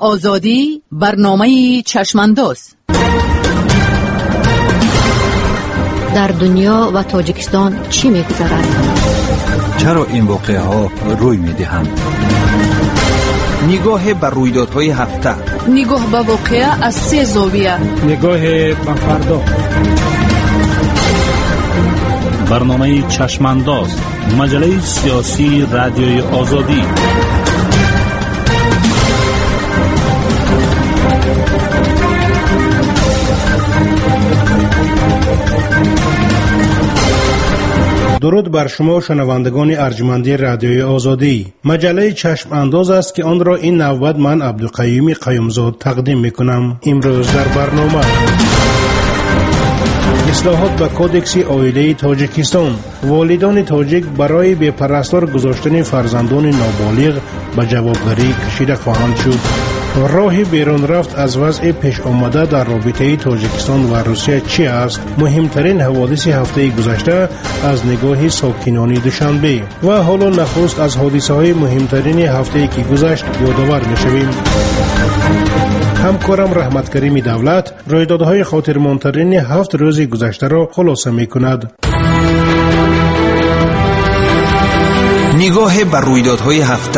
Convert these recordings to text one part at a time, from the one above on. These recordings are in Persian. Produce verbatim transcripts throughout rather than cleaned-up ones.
آزادی برنامه چشمانداز. در دنیا و تاجیکستان چی می‌گذرد؟ چرا این واقعه ها روی می‌دهند؟ نگاه بر رویدادهای هفته، نگاه به واقعه از سه زاویه، نگاه به فردا. برنامه چشمانداز، مجله سیاسی رادیوی آزادی. درود بر شما شنوندگان ارجمندی رادیوی آزادی. مجله چشم انداز است که آن را این نوبت من عبدالقیوم قیومزاد تقدیم میکنم. امروز در برنامه اصلاحات به کودکس عائله تاجیکستان، والدان تاجیک برای بپرستار گذاشتن فرزندان نابالغ به جوابداری کشیده خواهند شد. راه بیرون رفت از وضع پیش آمده در رابطه تاجیکستان و روسیه چی است؟ مهمترین حوادث هفته گذشته از نگاه ساکنان دوشنبه. و حالا نخست از حادثه های مهمترین هفته که گذشت یادآور میشویم. همکارم رحمت کریم دولت رویدادهای خاطرماندترین هفت روز گذشته را خلاصه میکند. نگاه بر رویدادهای هفته.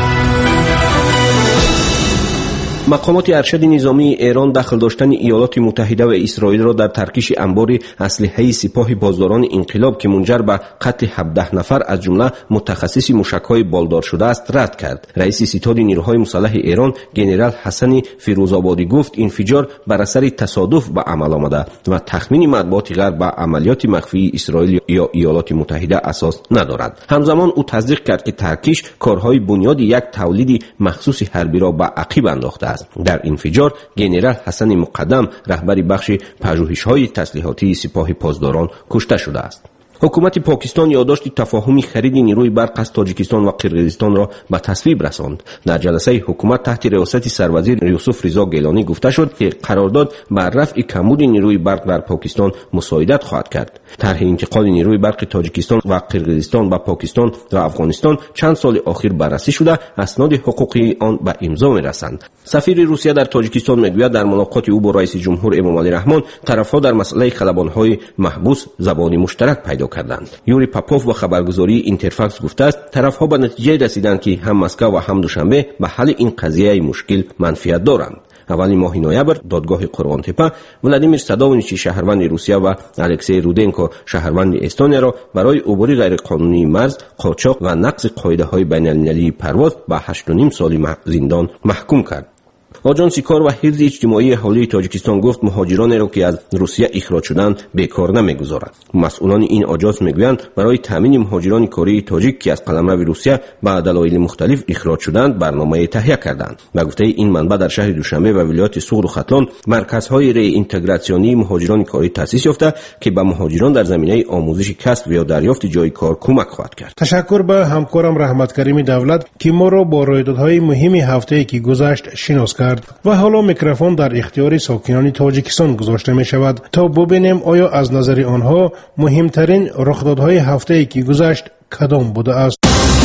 مقامات ارشد نظامی ایران دخل داشتن ایالات متحده و اسرائیل را در ترکیش انبار اسلحه سپاه پاسداران انقلاب که منجر به قتل هفده نفر از جمله متخصص موشک‌های بالدار شده است رد کرد. رئیس ستاد نیروهای مسلح ایران جنرال حسن فیروزآبادی گفت انفجار بر اثر تصادف به عمل آمده و تخمین مطبوعات غرب به عملیات مخفی اسرائیل یا ایالات متحده اساس ندارد. همزمان او تصدیق کرد که ترکیش کارهای بنیاد یک تولید مخصوص حربی را به عقب انداخته. در انفجار جنرال حسن مقدم رهبر بخش پژوهش‌های تسلیحاتی سپاه پاسداران کشته شده است. حکومت پاکستان یادداشت تفاهمی خرید نیروی برق از تاجیکستان و قرقیزستان را به تصویب رساند. در جلسه حکومت تحت رئاست سروزیر یوسف رضا گیلانی گفته شد که قرارداد بر رفع کمبود نیروی برق در پاکستان مساعدت خواهد کرد. طرح انتقال نیروی برق تاجیکستان و قرقیزستان به پاکستان و افغانستان چند سال اخیر بررسی شده اسناد حقوقی آن به امضا می‌رسند. سفیر روسیه در تاجیکستان میگوید در ملاقات او با رئیس جمهور امامعلی رحمان طرف‌ها در مسئله خلبان‌های محبوس زبان مشترک پیدا کردند. یوری پاپوف و خبرگزاری اینترفاکس گفته است طرف‌ها به نتیجه رسیدند که هم مسکو و هم دوشنبه به حل این قضیه مشکل منفعت دارند. اولی ماه نوامبر دادگاه قرغان تپه ولادیمیر سادونیچ شهروند روسیه و الکسی رودنکو شهروند استونیا را برای عبور غیرقانونی مرز، قاچاق و نقض قاعده‌های بین‌المللی پرواز به هشت و نیم سال زندان محکوم کرد. آژانس کار و حفظ اجتماعی اهالی تاجیکستان گفت مهاجرانی را که از روسیه اخراج شدند بیکار نمیگذارد. مسئولان این آژانس میگویند برای تامین مهاجران کاری تاجیک که از قلمرو روسیه به دلایل مختلف اخراج شدند برنامه تهیه کردند. به گفته این منبع در شهر دوشنبه و ولایت سوغد و ختلان مرکزهای ری اینتگراسیونی مهاجران کاری تأسیس یافته که به مهاجران در زمینه آموزش کسب یا دریافت جای کار کمک خواهد کرد. تشکر به همکارم رحمت کریم دولت که ما را با رویدادهای مهم هفته که گذشت شناس کرد. و حالا میکروفون در اختیار ساکنان تاجیکستان گذاشته می شود تا ببینیم آیا از نظر آنها مهمترین رخدادهای هفته که گذشت کدام بوده است.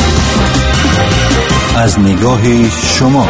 از نگاه شما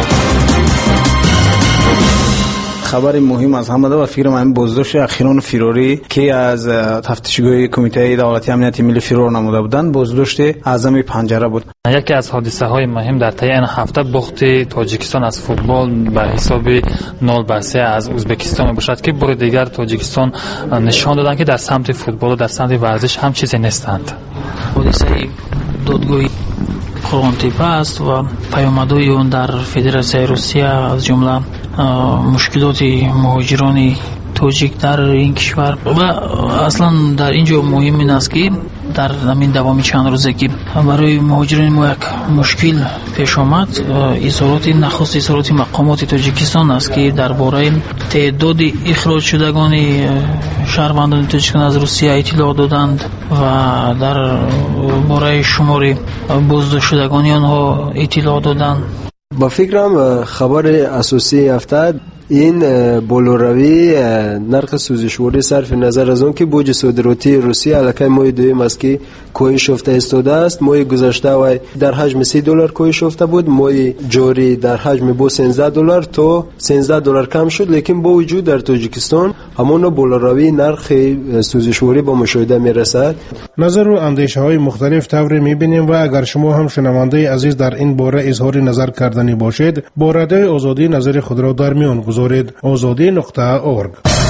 خبر مهم از همه و فکر من بازداشت اخیران فراری که از تفتیشگاه کمیته دولتی امنیت ملی فرار نموده بودند بازداشت اعظم پنجره بود. یکی از حادثه های مهم در طی این هفته باخت تاجیکستان از فوتبال به حساب نول به سه از ازبکستان می باشد که بار دیگر تاجیکستان نشان دادند که در سمت فوتبال و در سمت ورزش هم چیزی نیستند. حادثه دادگاه قرغان تپه است و پیامدهای آن در فدراسیون روسیه از جمله مشکلات مهاجران تاجیک در این کشور و اصلا در اینجا مهم این است که در همین دوامی چند روزه که برای مهاجران ما یک مشکل پیش آمد اظهارات نخست اظهارات مقامات تاجیکستان است که درباره تعداد اخراج شدگان شهروندان تاجیکستان از روسیه اطلاع دادند و در باره شمار بازداشت شدگان آنها اطلاع دادند. با فکرم خبر اساسی هفته این بالوروی نرخ سوزشوری صرف نظر از اون که بوج صادراتی روسیه علاقه ماه دویم است که کاهش یافته استوده است. ماه گذشته و در حجم سی دلار کاهش یافته بود، ماه جاری در حجم با سیزده دلار تا سیزده دلار کم شد، لیکن با وجود در تاجیکستان همون بالوروی نرخ سوزشوری با مشاهده میرسد. نظر و اندیشه های مختلف طوری میبینیم و اگر شما هم شنونده عزیز در این باره اظهار نظر کردنی باشید با رادیوی آزادی نظر خود را در میان گذارید. آزادی نقطه اورگ.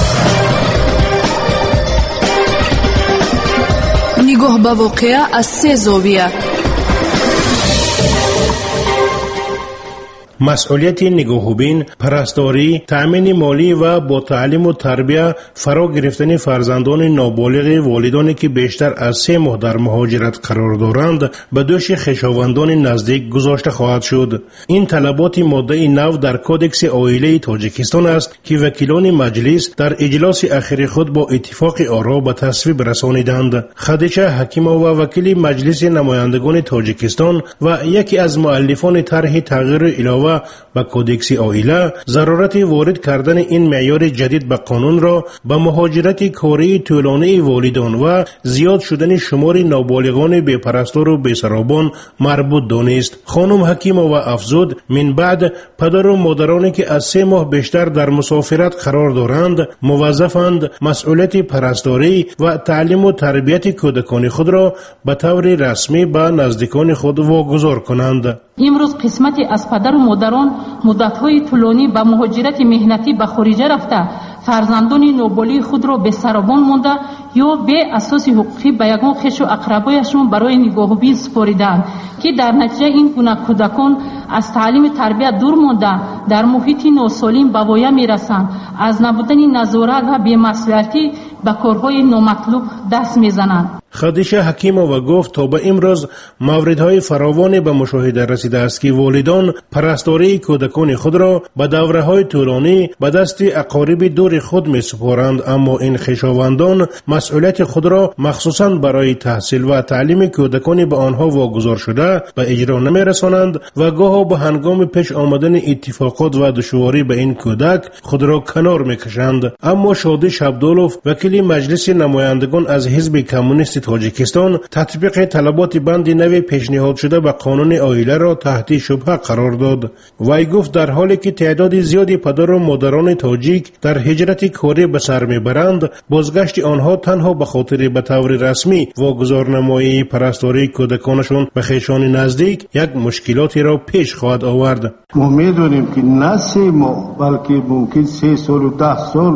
نگاه به واقعه از سه زاویه. مسئولیت نگاهوبین، پرستاری، تأمین مالی و با تعلیم و تربیت فرا گرفتن فرزندان نابالغ والدانی که بیشتر از سه ماه در مهاجرت قرار دارند به دوش خویشاوندان نزدیک گذاشته خواهد شد. این طلبات ماده نو در کودکس عائله تاجیکستان است که وکیلان مجلس در اجلاس اخیر خود با اتفاق آرا به تصویب رسانیدند. خدیجه حکیمه و وکیل مجلس نمایندگان تاجیکستان و یکی از مؤلفان طرح تغییر علاوه به کودکس عائله ضرورت وارد کردن این معیار جدید به قانون را به مهاجرت کاری طولانی والدان و زیاد شدن شمار نابالغان بی پرستار و بی سرابان مربوط دانست. خانم حکیمه و افزود من بعد پدر و مادرانی که از سه ماه بیشتر در مسافرت قرار دارند موظفند مسئولیت پرستاری و تعلیم و تربیت کودکان خود را به طور رسمی به نزدیکان خود واگذار کنند. امروز قسمتی از پدر و مادران مدت‌های طولانی به مهاجرت مهنتی به خارج رفته فرزندان نابالغ خود را به سرابان مانده یا به اساس حقوقی به یگان خویش و اقربایشان برای نگاهوبین سپاریدند که در نتیجه این گونه کودکان از تعلیم تربیت دور مانده در محیط ناسالم به وایه میرسند، از نبودن نظارت و بی‌مسئولیتی به کارهای نامطلوب دست میزنند. خدیجه حکیمه و گفت تا به امروز موردهای فراوانی به مشاهده رسیده است که والدان پرستاری کودکان خود را به دوره‌های طولانی به دست اقارب دور خود می سپارند، اما این خویشاوندان مسئولیت خود را مخصوصا برای تحصیل و تعلیم کودکان به آنها واگذار شده به اجرا نمی رسانند و گاه به هنگام پیش آمدن اتفاقات و دشواری به این کودک خود را کنار می کشند. اما شادی شبدولوف وکیل مجلس نمایندگان از حزب کمونیست تاجیکستان تطبیق طلبات بند نوی پیشنهاد شده به قانون عائله را تحت شبهه قرار داد. وی گفت در حالی که تعداد زیادی پدر و مادران تاجیک در هجرت کاری به سر میبرند، بازگشت آنها تنها به خاطر به طور رسمی واگذار نمایی پرستاری کودکانشان به خویشان نزدیک یک مشکلاتی را پیش خواهد آورد. ما میدونیم که نه سه ماه بلکه ممکن سه سال و ده سال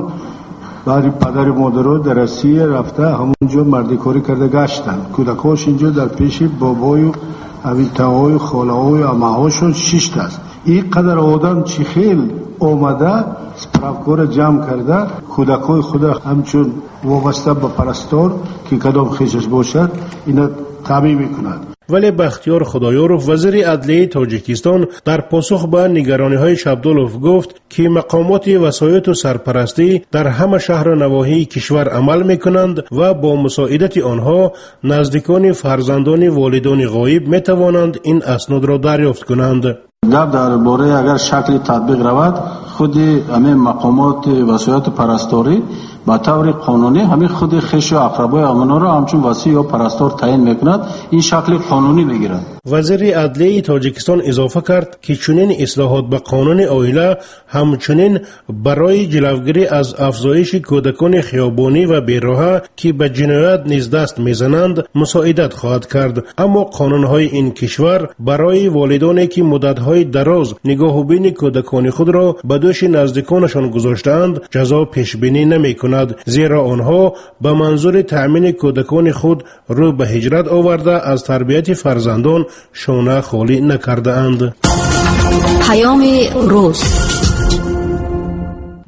بعد پدر مادرها در روسیه رفته همونجا مردی کاری کرده گشتن، کودکاش اینجا در پیش بابای و اویتاهای و خاله‌های و عمه‌هاشون شش است. این قدر آدم چی خیل آمده سپراکور جمع کرده کودکای خود همچون وابسته به پرستار که کدام خیشش باشد اینا تعمیم میکنند. ولی بختیار خدایارов وزیر عدلیه تاجیکستان در پاسخ به نگرانی‌های شبدولوف گفت که مقامات وسایط و سرپرستی در همه شهر و نواحی کشور عمل میکنند و با مساعدت آنها نزدیکان فرزندان والدان غایب میتوانند این اسناد را دریافت کنند. گپ درباره اگر شکل تطبیق رود خود همه مقامات وسایط پرستاری با طور قانونی همین خود خویش و اقربای آنها را همچون وصی یا پرستار تعیین میکند، این شکل قانونی میگیرد. وزیر عدلیه تاجیکستان اضافه کرد که چنین اصلاحات به قانون عائله همچنین برای جلوگیری از افزایش کودکان خیابانی و بیراه که به جنایت نیز دست میزنند مساعدت خواهد کرد. اما قانونهای این کشور برای والدانی که مدتهای دراز نگاهوبین کودکان خود را به دوش نزدیکانشان گذاشتند جزا پیش بینی نمی کند، زیرا آنها به منظور تأمین کودکان خود رو به هجرت آورده از تربیت فرزندان شانه خالی نکرده اند. پیام روز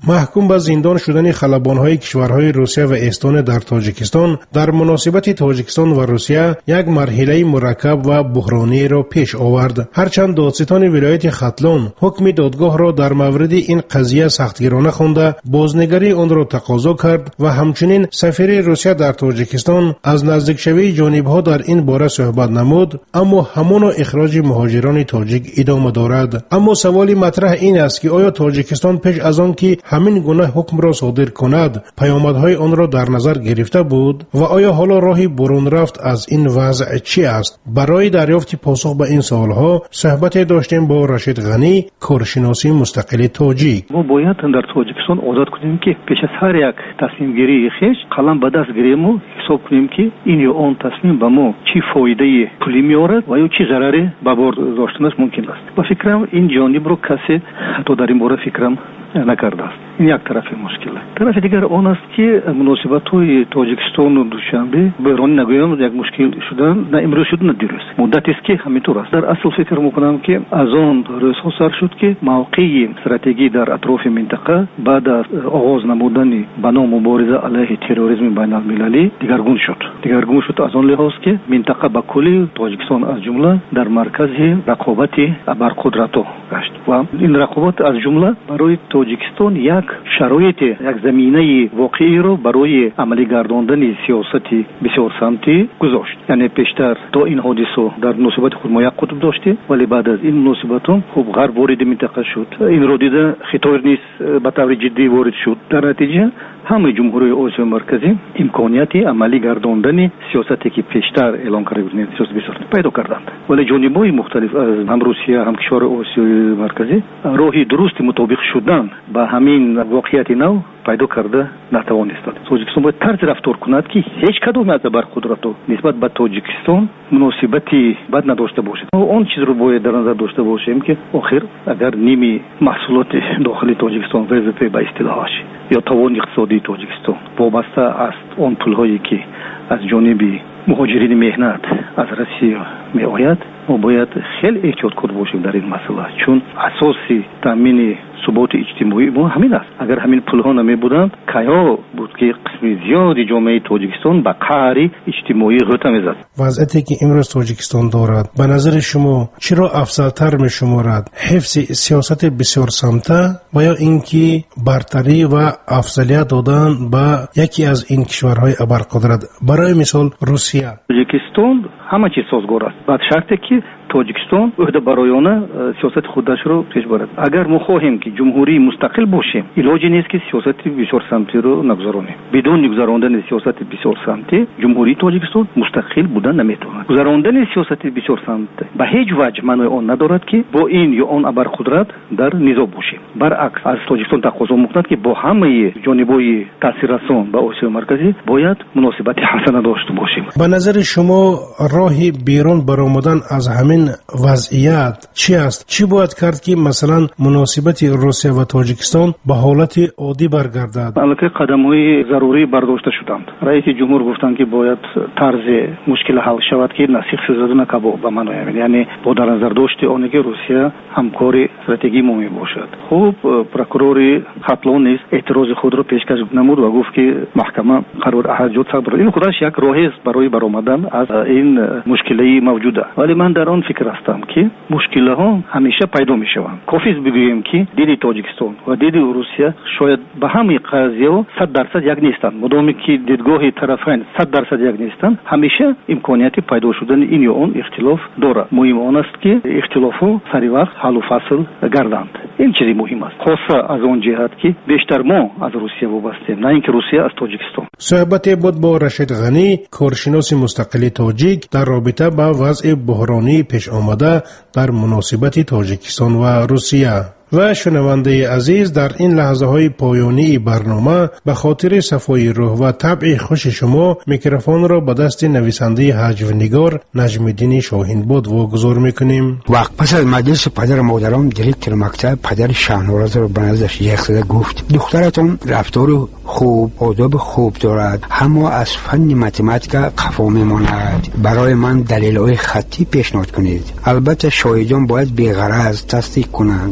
محکوم به زندان شدن خلبان‌های کشورهای روسیه و استون در تاجیکستان در مناسبت تاجیکستان و روسیه یک مرحله مرکب و بحرانی را پیش آورد. هرچند دادستان ولایت ختلان حکم دادگاه را در مورد این قضیه سختگیرانه خوانده بازنگری آن را تقاضا کرد و همچنین سفیر روسیه در تاجیکستان از نزدیکشوی جانب‌ها در این باره صحبت نمود، اما همان اخراج مهاجران تاجیک ادامه دارد. اما سوالی مطرح این است که آیا تاجیکستان پیش از آن که همین گونه حکم را صادر کند پیامدهای آن را در نظر گرفته بود و آیا حالا راهی برون رفت از این وضع چی است؟ برای دریافت پاسخ به این سوالها صحبت داشتیم با رشید غنی، کارشناسی مستقل تاجیک. ما باید در تاجیکستان آزاد کنیم که پیش از هر یک تصمیم گیری خیش قلم به دست گیریم و حساب کنیم که این یا آن تصمیم به ما چی فایده پولی میآورد و یا چی ضرری به بار داشتنش ممکن است. با فکرم این جانب رو کسی حتی در این باره فکرم نکرده است. این یک طرف مشکل است. طرف دیگر آن است که مناسبت‌های تاجیکستان و دوشنبه بحرانی نگویم یک مشکل شدن نه امروز شد نه دیروز. مدتی است که همینطور است. در اصل فکر می‌کنم که از آن روزها سر شد که موقع استراتژی در اطراف منطقه بعد از آغاز نمودن بنا مبارزه علیه تروریسم بین‌المللی دیگرگون شد. دیگرگون شد از آن لحاظ که منطقه به کلی تاجیکستان از جمله در مرکز رقابت ابرقدرت‌ها گشت و این رقابت از جمله برای تاجیکستان یک شرایط یک زمینه واقعی رو برای عملی گرداندن سیاستی بسیار سمتی گذاشت. یعنی پیشتر تا این حادثه در مناسبت خود ما یک قطب داشته ولی بعد از این مناسبت هم خوب غرب وارد منطقه شد. این رو دیده خطر نیست به طور جدی وارد شد. در نتیجه همه جمهوری آسیا مرکزی امکانیت عملی گرداندن سیاستی که پیشتر اعلام کرده بودند سیاست بسیار پیدا کردند. ولی جانب‌های مختلف از هم روسیه هم کشور آسیای مرکزی راهی درست مطابق شدن با همین واقعیت نو پیدا کرده نتوانستند. تاجیکستان باید طرز رفتار کند که هیچ کدام از ابرقدرت‌ها نسبت به تاجیکستان مناسبتی بد نداشته باشد. اون چیز رو باید در نظر داشته باشیم که آخر اگر نیمی محصولات داخلی تاجیکستان وظیفه به اصطلاحش یا توان اقتصادی تاجیکستان وابسته است اون پول‌هایی که از جانب مهاجرین مهنت از روسیه می آید، ما باید خیلی احتیاطکار باشیم در این مسئله، چون اساسی تامین ثبات اجتماعی ما همین است. اگر همین پول‌ها نمی بودند کیا بود که قسم زیادی جامعه تاجیکستان به قهر اجتماعی غوطه می‌زد. وضعیتی که امروز تاجیکستان دارد به نظر شما چرا افضل‌تر می‌شمارد؟ حفظ سیاست بسیار سمته و یا اینکه برتری و افضلیت دادن به یکی از این کشورهای ابرقدرت، برای مثال روسیه؟ تاجیکستان همه چیز سازگار است با شرطی که تاجیکستان عهده برایانه سیاست خودش رو پیش برد. اگر ما خواهیم که جمهوری مستقل باشیم علاجی نیست که سیاست بسیار سمتی رو نگذرانیم. بدون گذراندن سیاست بسیار سمتی جمهوری تاجیکستان مستقل بودن نمیتواند. گذراندن سیاست بسیار سمتی به هیچ وجه معنی آن ندارد که با این یا آن ابرقدرت در نزاع باشیم. برعکس از تاجیکستان تقاضا می‌کند که با همه جانب‌های تاثیررسان به آسیا مرکزی باید مناسبت حسنه داشته باشیم. به نظر شما راهی بیرون برآمدن از همین وضعیت چی است؟ چی باید کرد که مثلا مناسبت روسیه و تاجیکستان به حالت عادی برگردد؟ البته قدم‌های ضروری برداشته شدند. رئیس جمهور گفتند که باید طرز مشکل حل شود که نسیخ شده نکباب به معنی یعنی با در نظر داشت آنکه روسیه همکار استراتژیکی ما میباشد. خوب پروکورور ختلان نیز اعتراض خود را پیشکش نمود و گفت که محکمه قرار احجاج صدر. این خودش یک راهی است برای برآمدن از این مشکلی موجوده. ولی من در آن فکر هستم که مشکل‌ها همیشه پیدا می‌شوند. کافی است بگوییم که دید تاجیکستان و دید روسیه شاید به همین قضیه صد درصد یک نیستند. مدامی که دیدگاه طرفین صد درصد یک نیستند، همیشه امکانیت پیدا شدن این یا اون اختلاف دارد. مهم آن است که اختلاف‌ها سری وقت حل و فصل گردند. این چیزی مهم است. خاصه از آن جهت که بیشتر ما از روسیه وابسته‌ایم، نه اینکه روسیه از تاجیکستان. صحبت بود با رشید غنی، کارشناس مستقل تاجیک در رابطه با وضع بحرانی پیش آمده در مناسبت تاجیکستان و روسیه. و شنونده عزیز، در این لحظه های پایانی برنامه به خاطر صفای روح و طبع خوش شما میکروفون را به دست نویسنده هجونگار نجم الدین شاهین بود واگذار میکنیم. وقت پس از مجلس پدر مادرم دیرکتر مکتب پدر شهنواز را به نزدش یک صدا گفت دخترتون رفتار خوب آداب خوب دارد، اما از فن متمتیکا قفا میماند. برای من دلیل های خطی پیشنهاد کنید. البته شاهدان باید بی‌غرض تصدیق کنند. من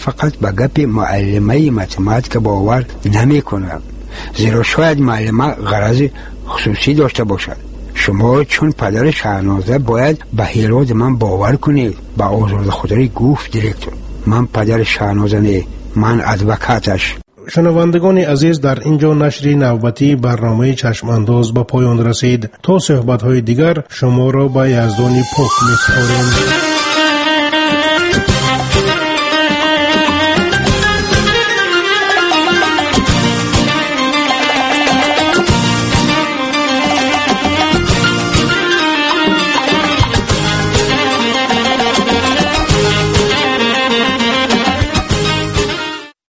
فقط به گپ معلمه متماتیک باور نمی کنم، زیرا شاید معلمه غرض خصوصی داشته باشد. شما چون پدر شهنازه باید به هیراد من باور کنید. با آزرده خدایی گفت دیرکتور. من پدر شهنازه نه، من ادوکاتش. شنوندگان عزیز، در اینجا نشری نوبتی برنامه چشم انداز به پایان رسید. تا صحبت های دیگر شما را به یزدان پاک می سپاریم.